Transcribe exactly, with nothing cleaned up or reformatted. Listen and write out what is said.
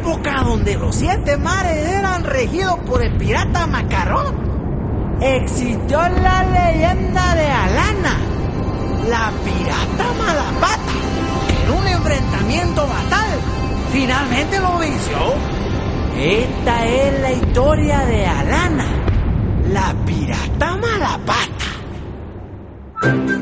época donde los siete mares eran regidos por el pirata Macarrón, existió la leyenda de Alana, la pirata Malapata, que en un enfrentamiento fatal finalmente lo venció. Esta es la historia de Alana, la pirata Malapata.